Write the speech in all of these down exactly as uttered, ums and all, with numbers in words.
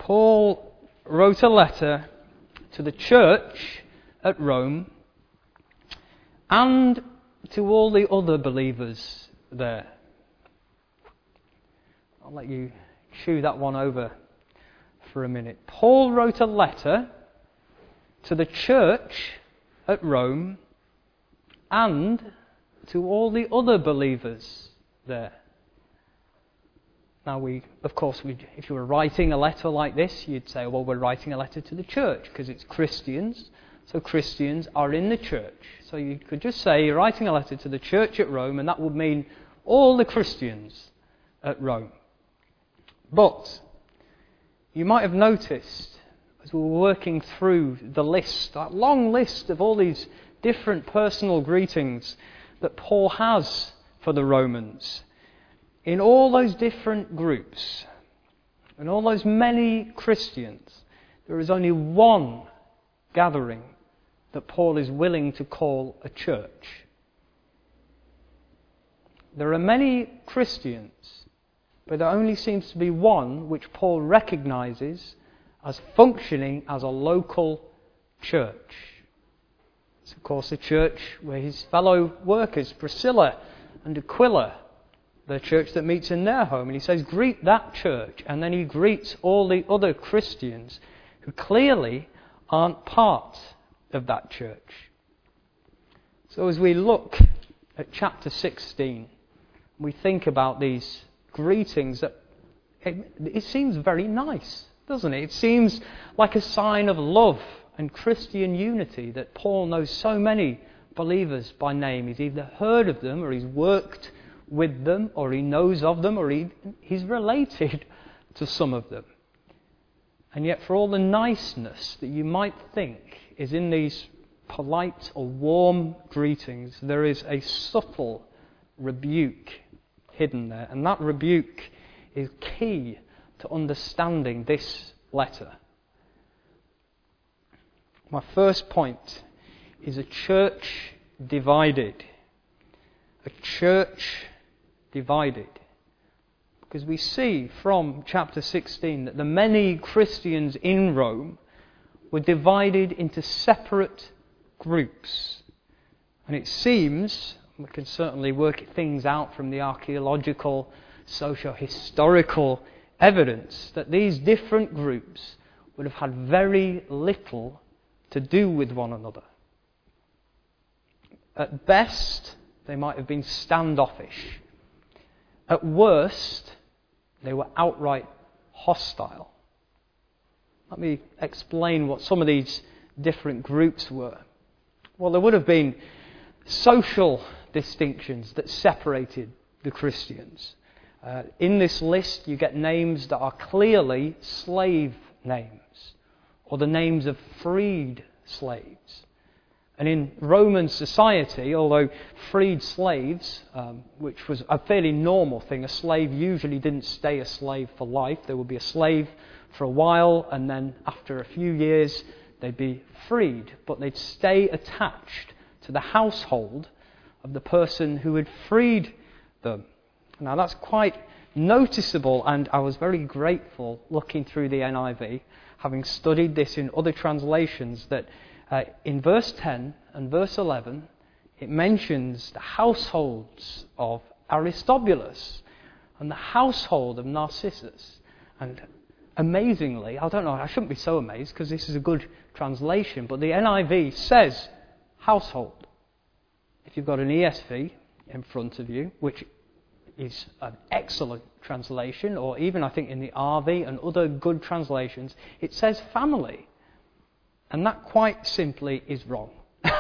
Paul wrote a letter to the church at Rome and to all the other believers there. I'll let you chew that one over for a minute. Paul wrote a letter to the church at Rome and to all the other believers there. Now, we, of course, we, if you were writing a letter like this, you'd say, well, we're writing a letter to the church because it's Christians. So Christians are in the church. So you could just say you're writing a letter to the church at Rome, and that would mean all the Christians at Rome. But you might have noticed, as we were working through the list, that long list of all these different personal greetings that Paul has for the Romans, in all those different groups, in all those many Christians, there is only one gathering that Paul is willing to call a church. There are many Christians, but there only seems to be one which Paul recognizes as functioning as a local church. It's of course a church where his fellow workers, Priscilla and Aquila, the church that meets in their home, and he says, greet that church, and then he greets all the other Christians who clearly aren't part of that church. So as we look at chapter sixteen, we think about these greetings, that it, it seems very nice, doesn't it? It seems like a sign of love and Christian unity that Paul knows so many believers by name. He's either heard of them, or he's worked with them, or he knows of them, or he, he's related to some of them. And yet, for all the niceness that you might think is in these polite or warm greetings, there is a subtle rebuke hidden there. And that rebuke is key to understanding this letter. My first point is a church divided. A church divided. Because we see from chapter sixteen that the many Christians in Rome were divided into separate groups. And it seems, we can certainly work things out from the archaeological, socio-historical evidence, that these different groups would have had very little to do with one another. At best, they might have been standoffish. At worst, they were outright hostile. Let me explain what some of these different groups were. Well, there would have been social distinctions that separated the Christians. Uh, in this list, you get names that are clearly slave names, or the names of freed slaves. And in Roman society, although freed slaves, um, which was a fairly normal thing, a slave usually didn't stay a slave for life. There would be a slave for a while, and then after a few years, they'd be freed. But they'd stay attached to the household of the person who had freed them. Now that's quite noticeable, and I was very grateful looking through the N I V, having studied this in other translations, that Uh, in verse ten and verse eleven, it mentions the households of Aristobulus and the household of Narcissus. And amazingly, I don't know, I shouldn't be so amazed because this is a good translation, but the N I V says household. If you've got an E S V in front of you, which is an excellent translation, or even I think in the R V and other good translations, it says family. And that quite simply is wrong.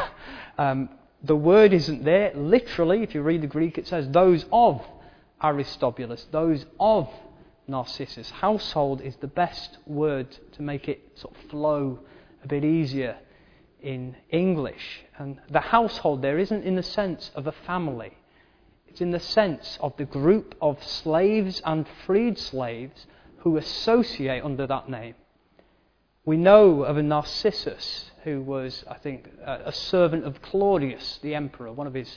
um, the word isn't there. Literally, if you read the Greek, it says those of Aristobulus, those of Narcissus. Household is the best word to make it sort of flow a bit easier in English. And the household there isn't in the sense of a family. It's in the sense of the group of slaves and freed slaves who associate under that name. We know of a Narcissus who was, I think, a servant of Claudius, the emperor, one of his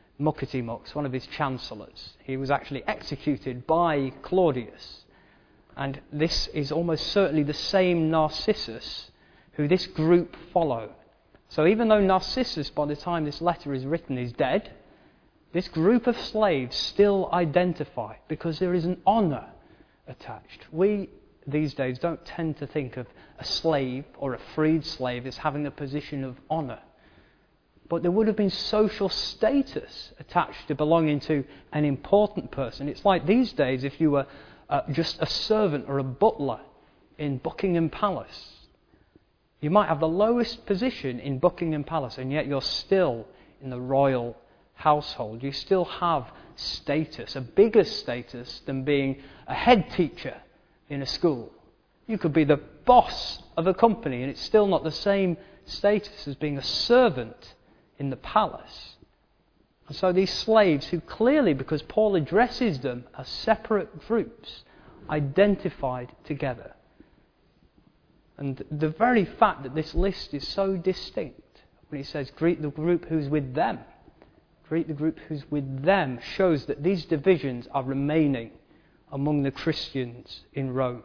muckety-mucks, one of his chancellors. He was actually executed by Claudius. And this is almost certainly the same Narcissus who this group follow. So even though Narcissus, by the time this letter is written, is dead, this group of slaves still identify because there is an honour attached. We, these days, don't tend to think of a slave or a freed slave as having a position of honour. But there would have been social status attached to belonging to an important person. It's like these days if you were uh, just a servant or a butler in Buckingham Palace. You might have the lowest position in Buckingham Palace, and yet you're still in the royal household. You still have status, a bigger status than being a head teacher in a school. You could be the boss of a company, and it's still not the same status as being a servant in the palace. And so these slaves, who clearly, because Paul addresses them as separate groups, identified together. And the very fact that this list is so distinct, when he says, greet the group who's with them, greet the group who's with them, shows that these divisions are remaining among the Christians in Rome.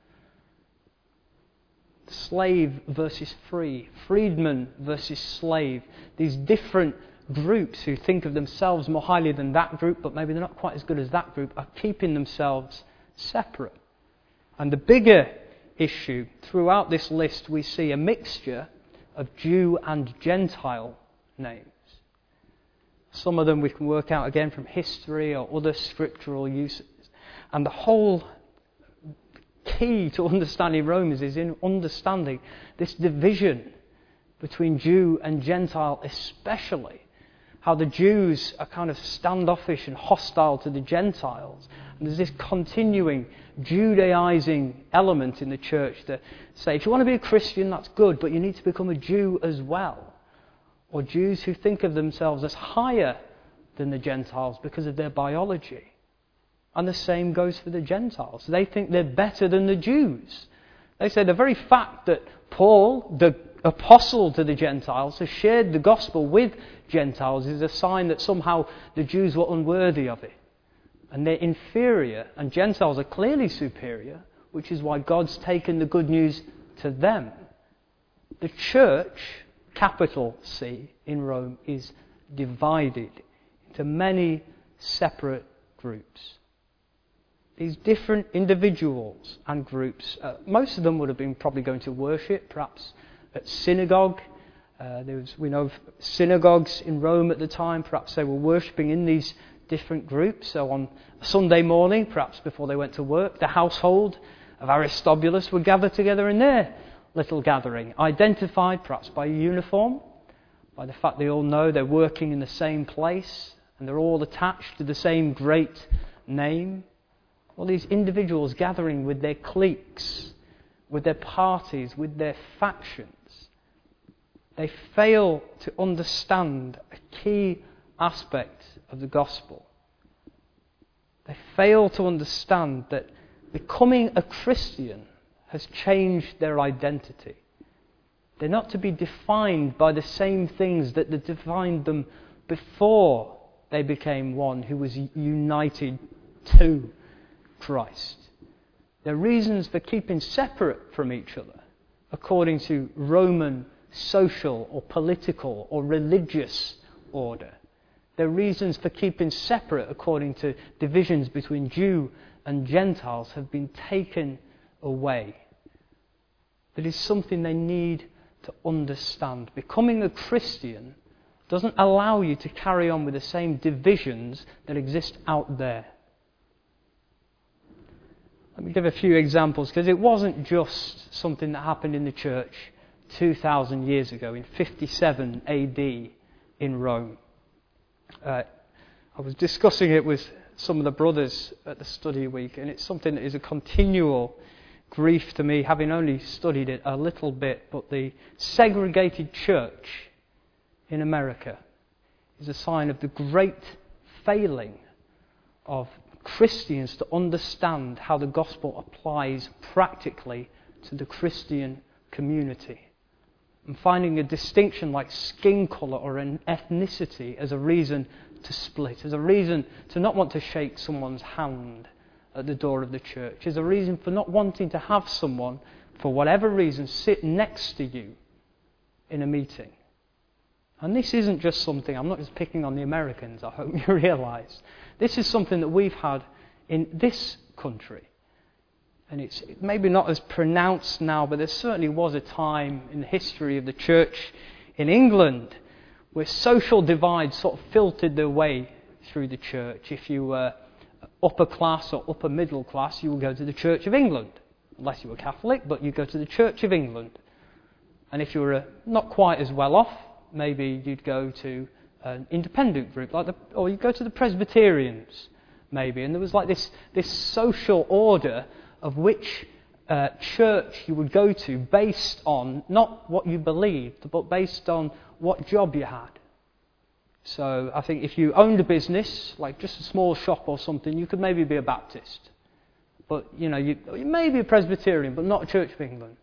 Slave versus free, freedman versus slave, these different groups who think of themselves more highly than that group, but maybe they're not quite as good as that group, are keeping themselves separate. And the bigger issue, throughout this list we see a mixture of Jew and Gentile names. Some of them we can work out again from history or other scriptural uses. And the whole key to understanding Romans is in understanding this division between Jew and Gentile, especially how the Jews are kind of standoffish and hostile to the Gentiles. And there's this continuing Judaizing element in the church that say, if you want to be a Christian, that's good, but you need to become a Jew as well. Or Jews who think of themselves as higher than the Gentiles because of their biology. And the same goes for the Gentiles. They think they're better than the Jews. They say the very fact that Paul, the apostle to the Gentiles, has shared the gospel with Gentiles is a sign that somehow the Jews were unworthy of it. And they're inferior, and Gentiles are clearly superior, which is why God's taken the good news to them. The church, capital C, in Rome is divided into many separate groups. These different individuals and groups, uh, most of them would have been probably going to worship, perhaps at synagogue. Uh, there was, we know of synagogues in Rome at the time. Perhaps they were worshipping in these different groups. So on a Sunday morning, perhaps before they went to work, the household of Aristobulus would gather together in their little gathering, identified perhaps by a uniform, by the fact they all know they're working in the same place and they're all attached to the same great name. All these individuals gathering with their cliques, with their parties, with their factions. They fail to understand a key aspect of the gospel. They fail to understand that becoming a Christian has changed their identity. They're not to be defined by the same things that defined them before they became one who was united to Christ. Their reasons for keeping separate from each other, according to Roman social or political or religious order. Their reasons for keeping separate, according to divisions between Jew and Gentiles, have been taken away. That is something they need to understand. Becoming a Christian doesn't allow you to carry on with the same divisions that exist out there. Let me give a few examples, because it wasn't just something that happened in the church two thousand years ago, in fifty-seven A D in Rome. Uh, I was discussing it with some of the brothers at the study week, and it's something that is a continual grief to me, having only studied it a little bit. But the segregated church in America is a sign of the great failing of Christians to understand how the gospel applies practically to the Christian community. And finding a distinction like skin colour or an ethnicity as a reason to split, as a reason to not want to shake someone's hand, at the door of the church is a reason for not wanting to have someone, for whatever reason, sit next to you in a meeting. And this isn't just something, I'm not just picking on the Americans, I hope you realise. This is something that we've had in this country. And it's maybe not as pronounced now, but there certainly was a time in the history of the church in England where social divides sort of filtered their way through the church. If you were upper class or upper middle class, you would go to the Church of England. Unless you were Catholic, but you go to the Church of England. And if you were uh, not quite as well off, maybe you'd go to an independent group, like the, or you'd go to the Presbyterians, maybe. And there was like this, this social order of which uh, church you would go to based on not what you believed, but based on what job you had. So I think if you owned a business, like just a small shop or something, you could maybe be a Baptist. But, you know, you, you may be a Presbyterian, but not a Church of England.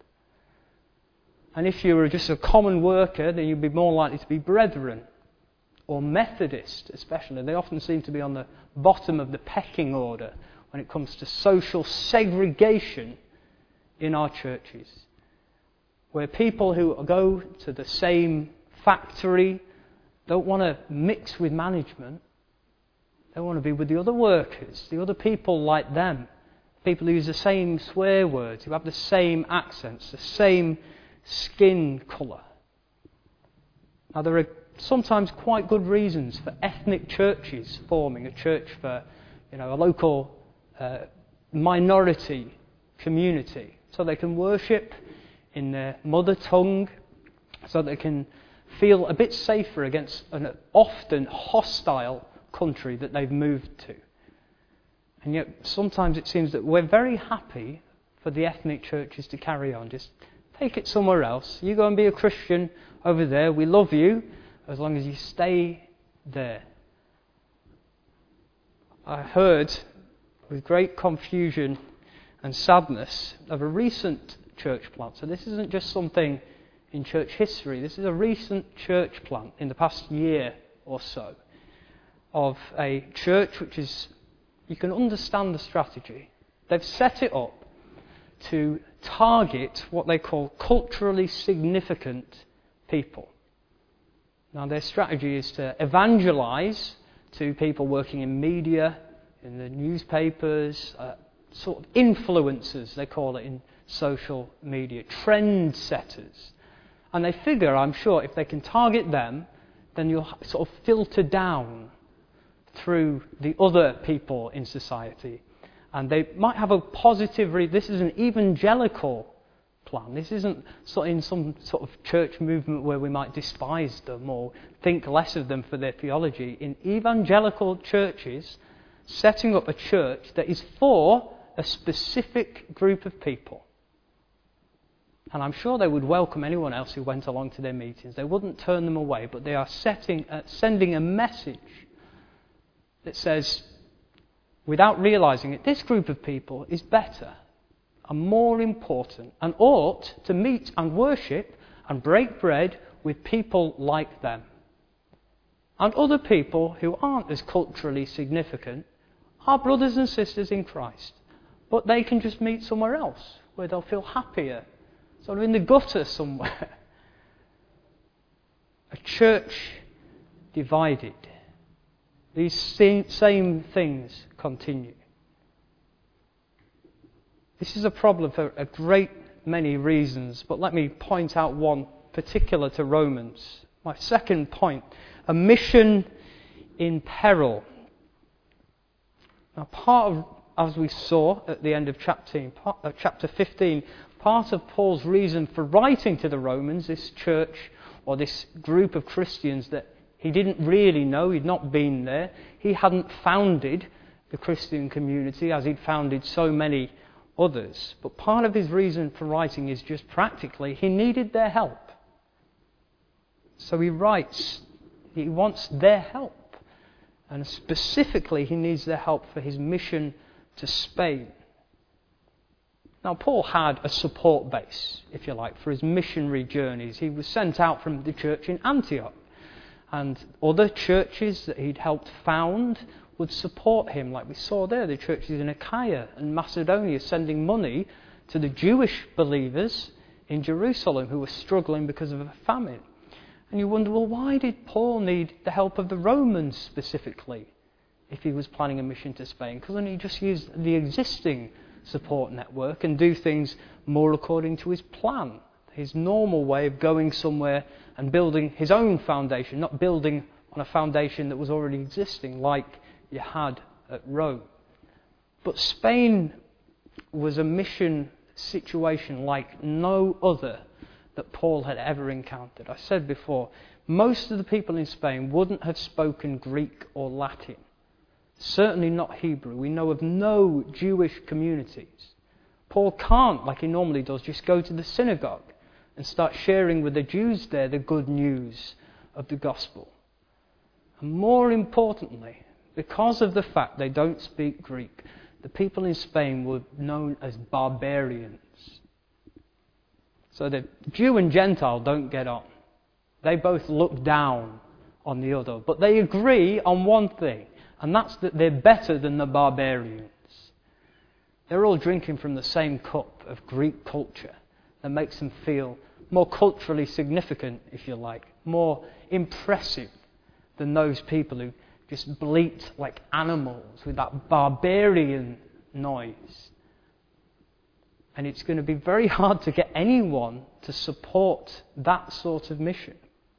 And if you were just a common worker, then you'd be more likely to be Brethren or Methodist, especially. They often seem to be on the bottom of the pecking order when it comes to social segregation in our churches, where people who go to the same factory don't want to mix with management. They want to be with the other workers, the other people like them, people who use the same swear words, who have the same accents, the same skin colour. Now, there are sometimes quite good reasons for ethnic churches forming, a church for, you know, a local uh, minority community, so they can worship in their mother tongue, so they can feel a bit safer against an often hostile country that they've moved to. And yet sometimes it seems that we're very happy for the ethnic churches to carry on. Just take it somewhere else. You go and be a Christian over there. We love you as long as you stay there. I heard with great confusion and sadness of a recent church plant. So this isn't just something in church history. This is a recent church plant in the past year or so of a church which is, you can understand the strategy. They've set it up to target what they call culturally significant people. Now, their strategy is to evangelize to people working in media, in the newspapers, uh, sort of influencers, they call it in social media, trend setters. And they figure, I'm sure, if they can target them, then you'll sort of filter down through the other people in society. And they might have a positive, re- this is an evangelical plan. This isn't sort of in some sort of church movement where we might despise them or think less of them for their theology. In evangelical churches, setting up a church that is for a specific group of people. And I'm sure they would welcome anyone else who went along to their meetings. They wouldn't turn them away, but they are setting, uh, sending a message that says, without realizing it, this group of people is better and more important and ought to meet and worship and break bread with people like them. And other people who aren't as culturally significant are brothers and sisters in Christ. But they can just meet somewhere else where they'll feel happier, sort of in the gutter somewhere. A church divided. These same things continue. This is a problem for a great many reasons, but let me point out one particular to Romans. My second point, a mission in peril. Now, part of, as we saw at the end of chapter, uh, chapter fifteen, part of Paul's reason for writing to the Romans, this church or this group of Christians that he didn't really know, he'd not been there, he hadn't founded the Christian community as he'd founded so many others. But part of his reason for writing is just practically he needed their help. So he writes, he wants their help. And specifically he needs their help for his mission to Spain. Now, Paul had a support base, if you like, for his missionary journeys. He was sent out from the church in Antioch. And other churches that he'd helped found would support him, like we saw there, the churches in Achaia and Macedonia sending money to the Jewish believers in Jerusalem who were struggling because of a famine. And you wonder, well, why did Paul need the help of the Romans specifically if he was planning a mission to Spain? Couldn't he just use the existing support network and do things more according to his plan, his normal way of going somewhere and building his own foundation, not building on a foundation that was already existing like you had at Rome? But Spain was a mission situation like no other that Paul had ever encountered. I said before, most of the people in Spain wouldn't have spoken Greek or Latin. Certainly not Hebrew. We know of no Jewish communities. Paul can't, like he normally does, just go to the synagogue and start sharing with the Jews there the good news of the gospel. And more importantly, because of the fact they don't speak Greek, the people in Spain were known as barbarians. So the Jew and Gentile don't get on. They both look down on the other. But they agree on one thing, and that's that they're better than the barbarians. They're all drinking from the same cup of Greek culture that makes them feel more culturally significant, if you like, more impressive than those people who just bleat like animals with that barbarian noise. And it's going to be very hard to get anyone to support that sort of mission.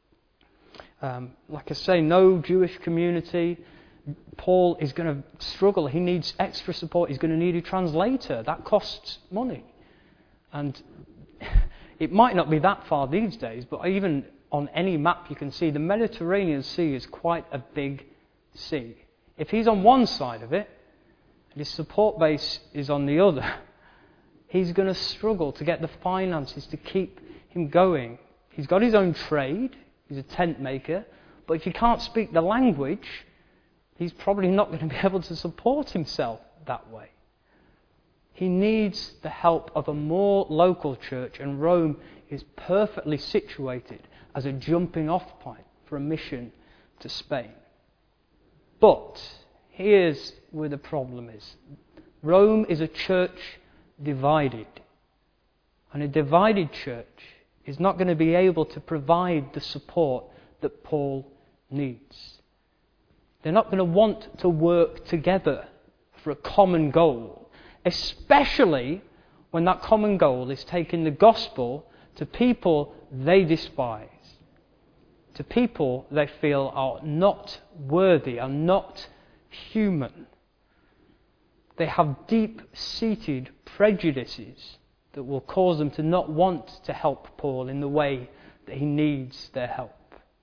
Um, like I say, no Jewish community. Paul is going to struggle. He needs extra support. He's going to need a translator. That costs money. And it might not be that far these days, but even on any map you can see the Mediterranean Sea is quite a big sea. If he's on one side of it, and his support base is on the other, he's going to struggle to get the finances to keep him going. He's got his own trade. He's a tent maker. But if he can't speak the language, he's probably not going to be able to support himself that way. He needs the help of a more local church, and Rome is perfectly situated as a jumping off point for a mission to Spain. But here's where the problem is. Rome is a church divided. And a divided church is not going to be able to provide the support that Paul needs. They're not going to want to work together for a common goal, especially when that common goal is taking the gospel to people they despise, to people they feel are not worthy, are not human. They have deep-seated prejudices that will cause them to not want to help Paul in the way that he needs their help.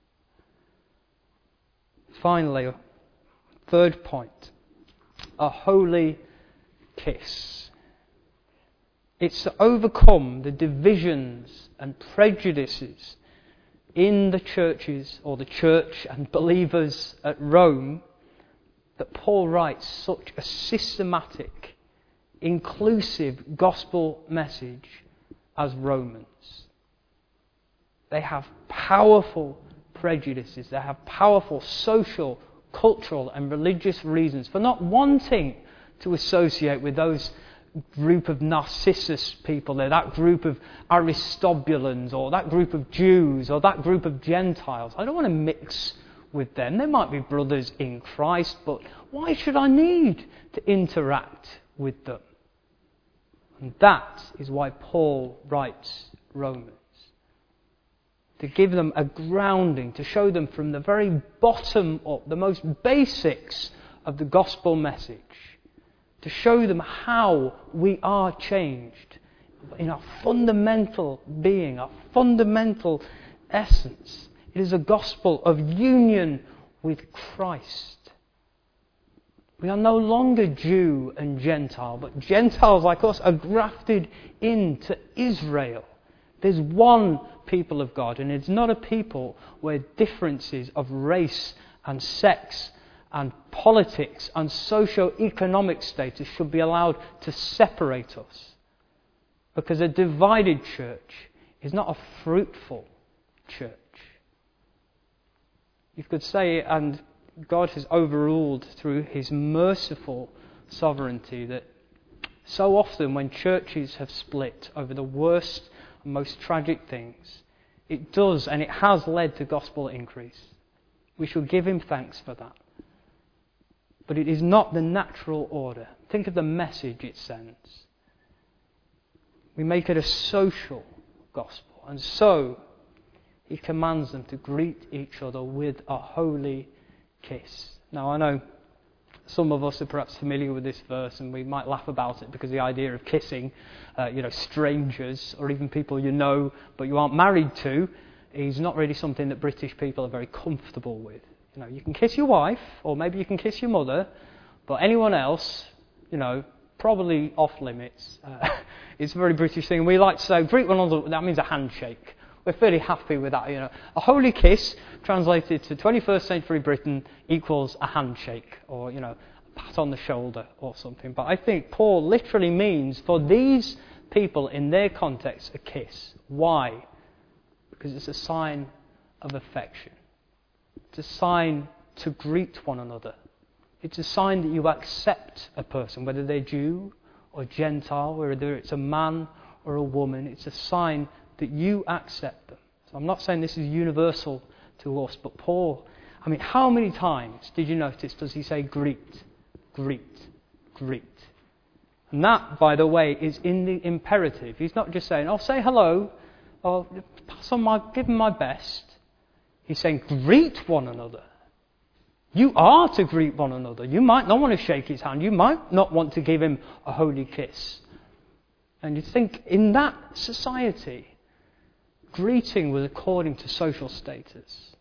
Finally, third point, a holy kiss. It's to overcome the divisions and prejudices in the churches, or the church and believers at Rome, that Paul writes such a systematic, inclusive gospel message as Romans. They have powerful prejudices. They have powerful social, cultural and religious reasons for not wanting to associate with those group of Narcissus people there, that group of Aristobulans, or that group of Jews, or that group of Gentiles. I don't want to mix with them. They might be brothers in Christ, but why should I need to interact with them? And that is why Paul writes Romans. To give them a grounding, to show them from the very bottom up, the most basics of the gospel message, to show them how we are changed in our fundamental being, our fundamental essence. It is a gospel of union with Christ. We are no longer Jew and Gentile, but Gentiles like us are grafted into Israel. There's one people of God, and it's not a people where differences of race and sex and politics and socio-economic status should be allowed to separate us. Because a divided church is not a fruitful church. You could say, and God has overruled through his merciful sovereignty that so often when churches have split over the worst and most tragic things, it does and it has led to gospel increase. We should give him thanks for that. But it is not the natural order. Think of the message it sends. We make it a social gospel. And so he commands them to greet each other with a holy kiss. Now I know some of us are perhaps familiar with this verse and we might laugh about it because the idea of kissing, uh, you know, strangers or even people you know but you aren't married to is not really something that British people are very comfortable with. You know, you can kiss your wife or maybe you can kiss your mother, but anyone else, you know, probably off limits. Uh, it's a very British thing. We like to say, greet one another, that means a handshake. We're fairly happy with that, you know. A holy kiss, translated to twenty-first century Britain, equals a handshake or, you know, a pat on the shoulder or something. But I think Paul literally means for these people in their context a kiss. Why? Because it's a sign of affection. It's a sign to greet one another. It's a sign that you accept a person, whether they're Jew or Gentile, whether it's a man or a woman. It's a sign that you accept them. So I'm not saying this is universal to us, but Paul, I mean, how many times did you notice does he say greet, greet, greet? And that, by the way, is in the imperative. He's not just saying, oh, say hello, or pass on my, give him my best. He's saying greet one another. You are to greet one another. You might not want to shake his hand. You might not want to give him a holy kiss. And you think in that society, greeting was according to social status.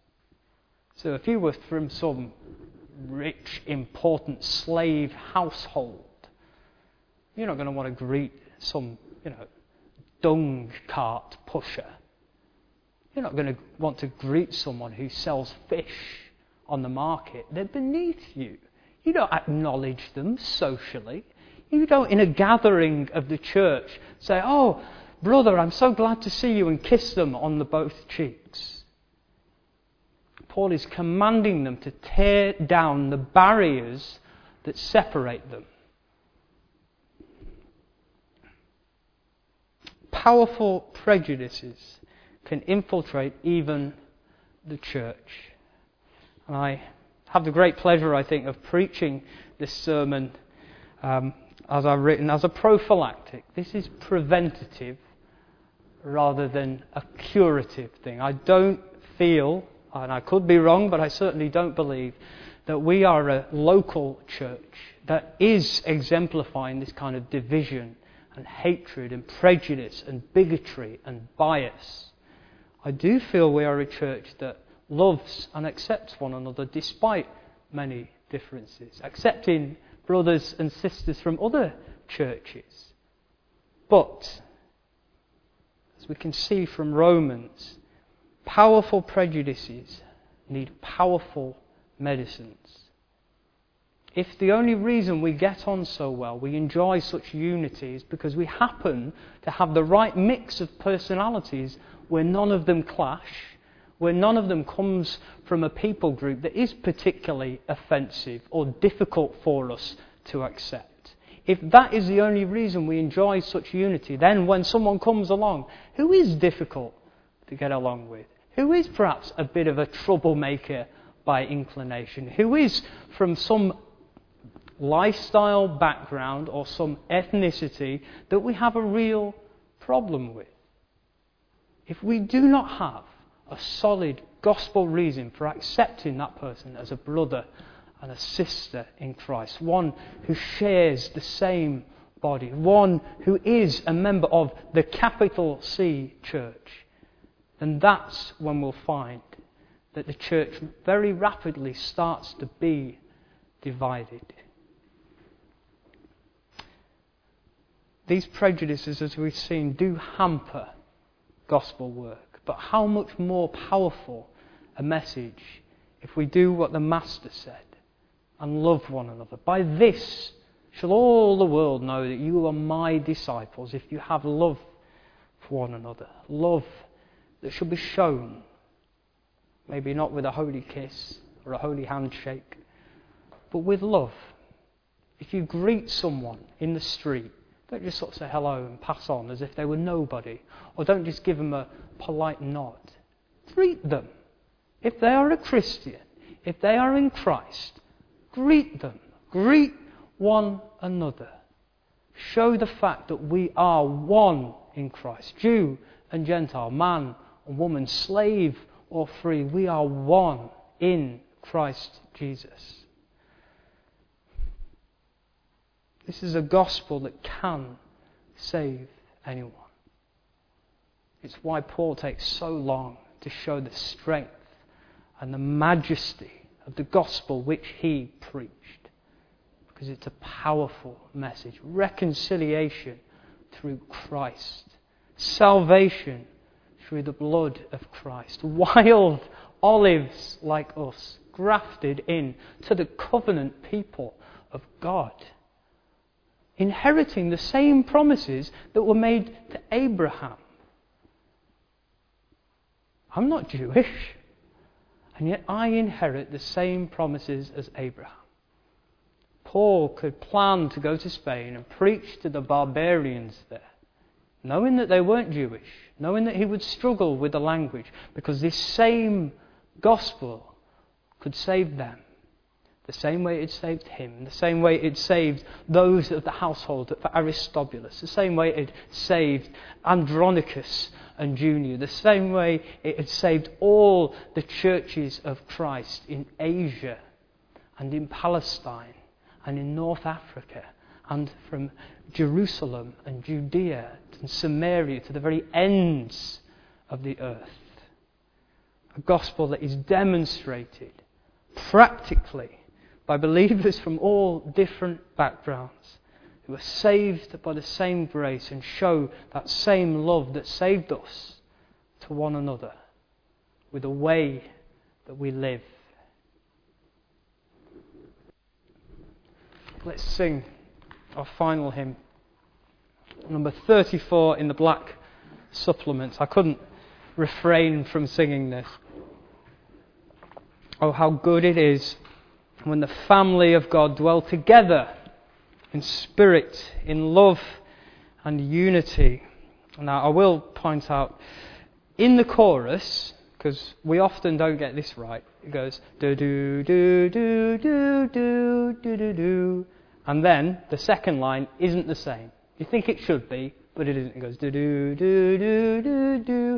So if you were from some rich, important slave household, you're not going to want to greet some, you know, dung cart pusher. You're not going to want to greet someone who sells fish on the market. They're beneath you. You don't acknowledge them socially. You don't, in a gathering of the church, say, oh, brother, I'm so glad to see you, and kiss them on the both cheeks. Paul is commanding them to tear down the barriers that separate them. Powerful prejudices can infiltrate even the church. And I have the great pleasure, I think, of preaching this sermon um, as I've written, as a prophylactic. This is preventative rather than a curative thing. I don't feel, and I could be wrong, but I certainly don't believe that we are a local church that is exemplifying this kind of division and hatred and prejudice and bigotry and bias. I do feel we are a church that loves and accepts one another despite many differences, accepting brothers and sisters from other churches. But, as we can see from Romans, powerful prejudices need powerful medicines. If the only reason we get on so well, we enjoy such unity, is because we happen to have the right mix of personalities where none of them clash, where none of them comes from a people group that is particularly offensive or difficult for us to accept. If that is the only reason we enjoy such unity, then when someone comes along who is difficult to get along with, who is perhaps a bit of a troublemaker by inclination, who is from some lifestyle background or some ethnicity that we have a real problem with, if we do not have a solid gospel reason for accepting that person as a brother and a sister in Christ, one who shares the same body, one who is a member of the capital C church, then that's when we'll find that the church very rapidly starts to be divided. These prejudices, as we've seen, do hamper gospel work. But how much more powerful a message if we do what the Master said and love one another. By this shall all the world know that you are my disciples, if you have love for one another. Love that should be shown, maybe not with a holy kiss or a holy handshake, but with love. If you greet someone in the street, don't just sort of say hello and pass on as if they were nobody, or don't just give them a polite nod. Greet them. If they are a Christian, if they are in Christ, greet them. Greet one another. Show the fact that we are one in Christ. Jew and Gentile, man and woman, slave or free. We are one in Christ Jesus. This is a gospel that can save anyone. It's why Paul takes so long to show the strength and the majesty of the gospel which he preached. Because it's a powerful message. Reconciliation through Christ. Salvation through the blood of Christ. Wild olives like us, grafted in to the covenant people of God. Inheriting the same promises that were made to Abraham. I'm not Jewish, and yet I inherit the same promises as Abraham. Paul could plan to go to Spain and preach to the barbarians there, knowing that they weren't Jewish, knowing that he would struggle with the language, because this same gospel could save them. The same way it saved him, the same way it saved those of the household of Aristobulus, the same way it saved Andronicus and Junior, the same way it had saved all the churches of Christ in Asia and in Palestine and in North Africa and from Jerusalem and Judea and Samaria to the very ends of the earth. A gospel that is demonstrated practically by believers from all different backgrounds who are saved by the same grace and show that same love that saved us to one another with the way that we live. Let's sing our final hymn, number thirty-four in the black supplement. I couldn't refrain from singing this. Oh, how good it is when the family of God dwell together in spirit, in love and unity. Now, I will point out, in the chorus, because we often don't get this right, it goes do do do do do do do do do, and then the second line isn't the same. You think it should be, but it isn't. It goes do do do do do do